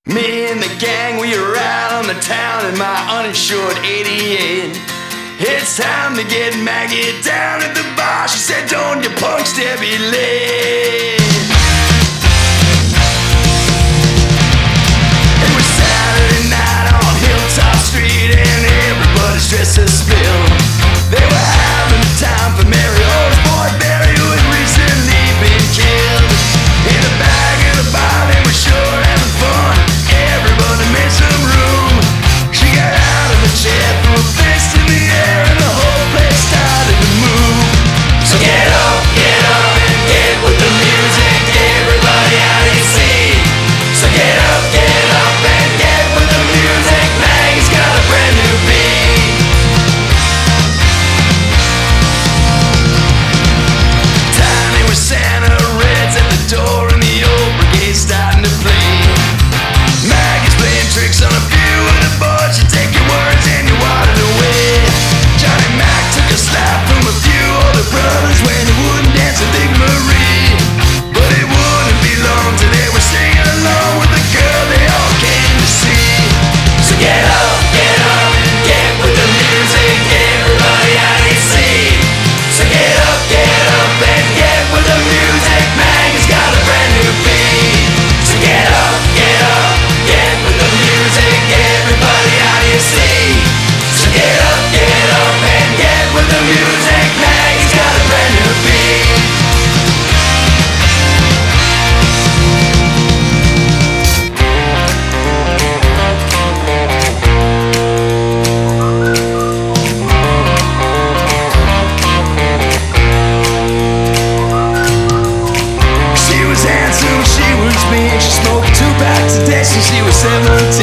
Me and the gang, we were out on the town in my uninsured 88. It's time to get Maggie down at the bar. She said, don't you punks dare be late. It was Saturday night on Hilltop Street and everybody's dressed to spill. They were having time for Mary O's boy Barry, who had recently been killed. In the back of the bar they were sure having fun. Everybody made some room. She got out of the chair, threw a fist in the air, and the whole place started to move. So get up, and get with the music. Everybody out of your seat. So get up, and get with the music. Maggie's got a brand new beat. Tiny with Santa Reds at the door, and the old brigade starting to play. Maggie's playing tricks on a few of the boys. You take your words and you water it away. Johnny Mac took a slap from a few older brothers when he wouldn't dance with Big Marie. But it wouldn't be long till they were singing along with the girl they all came to see. So get up, and get with the music. Everybody out of your seat. So get up, and get with the music. Maggie's got a brand new beat. So get up, get with the music. Everybody out of your seat. So get up, and get with the music. Maggie's got a brand new beat. She was handsome, she was big. She smoked 2 packs a day since she was 17.